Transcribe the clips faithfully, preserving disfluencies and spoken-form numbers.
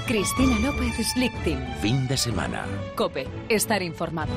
Cristina López Slichting. Fin de semana. COPE. Estar informado.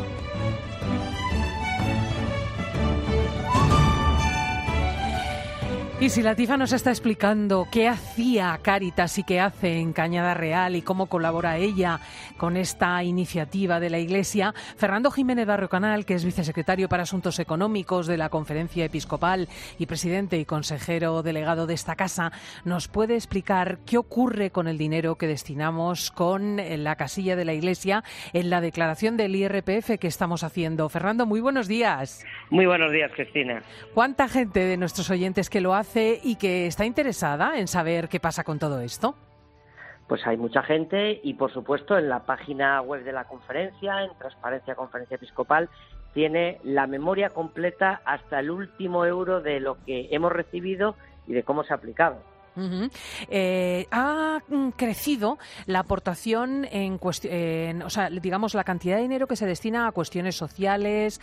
Y si Latifa nos está explicando qué hacía Cáritas y qué hace en Cañada Real y cómo colabora ella con esta iniciativa de la Iglesia, Fernando Jiménez Barrio Canal, que es vicesecretario para Asuntos Económicos de la Conferencia Episcopal y presidente y consejero delegado de esta casa, nos puede explicar qué ocurre con el dinero que destinamos con la casilla de la Iglesia en la declaración del I R P F que estamos haciendo. Fernando, muy buenos días. Muy buenos días, Cristina. ¿Cuánta gente de nuestros oyentes que lo hace y que está interesada en saber qué pasa con todo esto? Pues hay mucha gente y, por supuesto, en la página web de la conferencia, en Transparencia Conferencia Episcopal, tiene la memoria completa hasta el último euro de lo que hemos recibido y de cómo se ha aplicado. Uh-huh. Eh, ha crecido la aportación en, cuest- en, o sea, digamos, la cantidad de dinero que se destina a cuestiones sociales,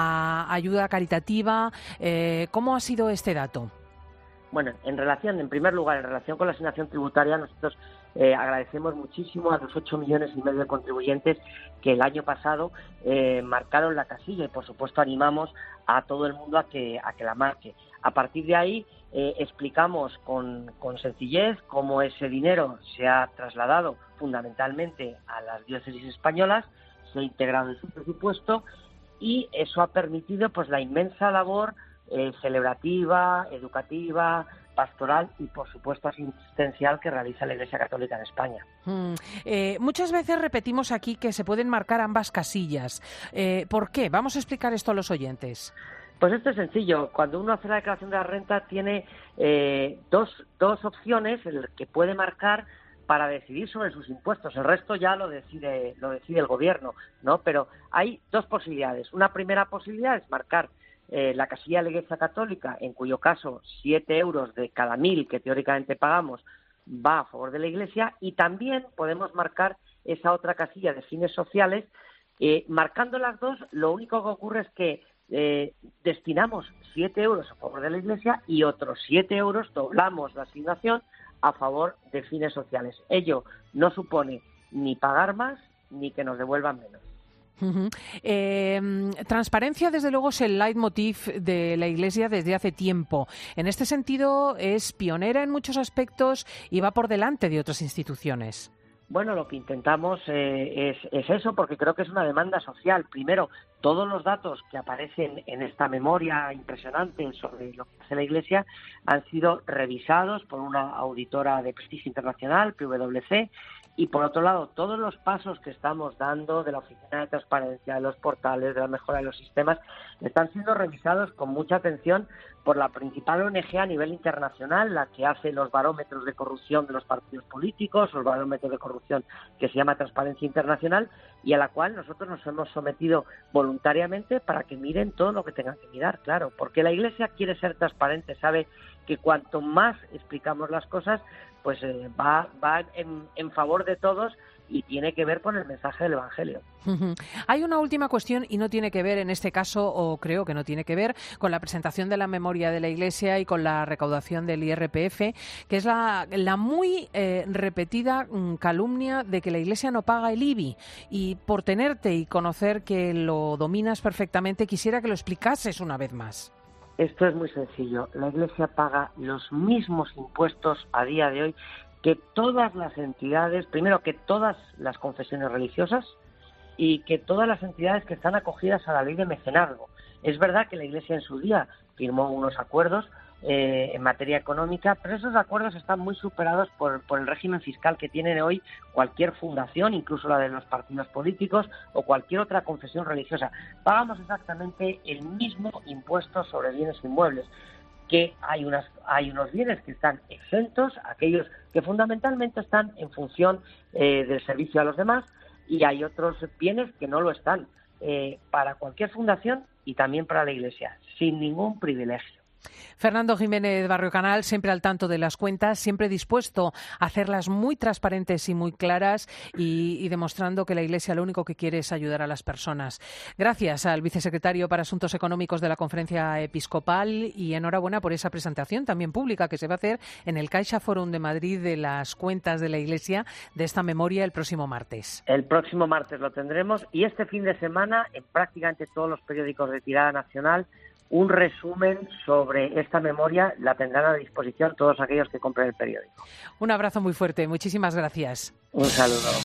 a ayuda caritativa. Eh, ¿Cómo ha sido este dato? Bueno, en relación, en primer lugar, en relación con la asignación tributaria, nosotros eh, agradecemos muchísimo a los ocho millones y medio de contribuyentes que el año pasado eh, marcaron la casilla y, por supuesto, animamos a todo el mundo a que a que la marque. A partir de ahí eh, explicamos con, con sencillez cómo ese dinero se ha trasladado fundamentalmente a las diócesis españolas, se ha integrado en su presupuesto y eso ha permitido pues la inmensa labor Eh, celebrativa, educativa, pastoral y, por supuesto, asistencial que realiza la Iglesia Católica en España. Mm, eh, muchas veces repetimos aquí que se pueden marcar ambas casillas. Eh, ¿Por qué? Vamos a explicar esto a los oyentes. Pues esto es sencillo. Cuando uno hace la declaración de la renta tiene eh, dos, dos opciones el que puede marcar para decidir sobre sus impuestos. El resto ya lo decide, lo decide el gobierno, ¿no? Pero hay dos posibilidades. Una primera posibilidad es marcar Eh, la casilla de la Iglesia Católica, en cuyo caso siete euros de cada mil que teóricamente pagamos va a favor de la Iglesia, y también podemos marcar esa otra casilla de fines sociales. Eh, marcando las dos, lo único que ocurre es que eh, destinamos siete euros a favor de la Iglesia y otros siete euros, doblamos la asignación a favor de fines sociales. Ello no supone ni pagar más ni que nos devuelvan menos. Uh-huh. Eh, transparencia, desde luego, es el leitmotiv de la Iglesia desde hace tiempo. En este sentido, es pionera en muchos aspectos y va por delante de otras instituciones. Bueno, lo que intentamos eh, es, es eso, porque creo que es una demanda social. Primero, todos los datos que aparecen en esta memoria impresionante sobre lo que hace la Iglesia han sido revisados por una auditora de prestigio internacional, P W C, y por otro lado, todos los pasos que estamos dando de la Oficina de Transparencia, de los portales, de la mejora de los sistemas, están siendo revisados con mucha atención por la principal O N G a nivel internacional, la que hace los barómetros de corrupción de los partidos políticos, los barómetros de corrupción que se llama Transparencia Internacional, y a la cual nosotros nos hemos sometido voluntariamente para que miren todo lo que tengan que mirar, claro, porque la Iglesia quiere ser transparente, sabe que cuanto más explicamos las cosas, pues eh, va, va en, en favor de todos y tiene que ver con el mensaje del Evangelio. Uh-huh. Hay una última cuestión y no tiene que ver en este caso, o creo que no tiene que ver, con la presentación de la memoria de la Iglesia y con la recaudación del I R P F, que es la, la muy eh, repetida um, calumnia de que la Iglesia no paga el I B I. Y por tenerte y conocer que lo dominas perfectamente, quisiera que lo explicases una vez más. Esto es muy sencillo. La Iglesia paga los mismos impuestos a día de hoy que todas las entidades, primero que todas las confesiones religiosas y que todas las entidades que están acogidas a la ley de mecenazgo. Es verdad que la Iglesia en su día firmó unos acuerdos eh, en materia económica, pero esos acuerdos están muy superados por, por el régimen fiscal que tiene hoy cualquier fundación, incluso la de los partidos políticos o cualquier otra confesión religiosa. Pagamos exactamente el mismo impuesto sobre bienes inmuebles, que hay unas hay unos bienes que están exentos, aquellos que fundamentalmente están en función eh, del servicio a los demás, y hay otros bienes que no lo están, eh, para cualquier fundación y también para la Iglesia, sin ningún privilegio. Fernando Jiménez Barrio Canal, siempre al tanto de las cuentas, siempre dispuesto a hacerlas muy transparentes y muy claras y, y demostrando que la Iglesia lo único que quiere es ayudar a las personas. Gracias al vicesecretario para Asuntos Económicos de la Conferencia Episcopal y enhorabuena por esa presentación también pública que se va a hacer en el Caixa Forum de Madrid de las cuentas de la Iglesia de esta memoria el próximo martes. El próximo martes lo tendremos y este fin de semana en prácticamente todos los periódicos de tirada nacional un resumen sobre esta memoria la tendrán a disposición todos aquellos que compren el periódico. Un abrazo muy fuerte. Muchísimas gracias. Un saludo.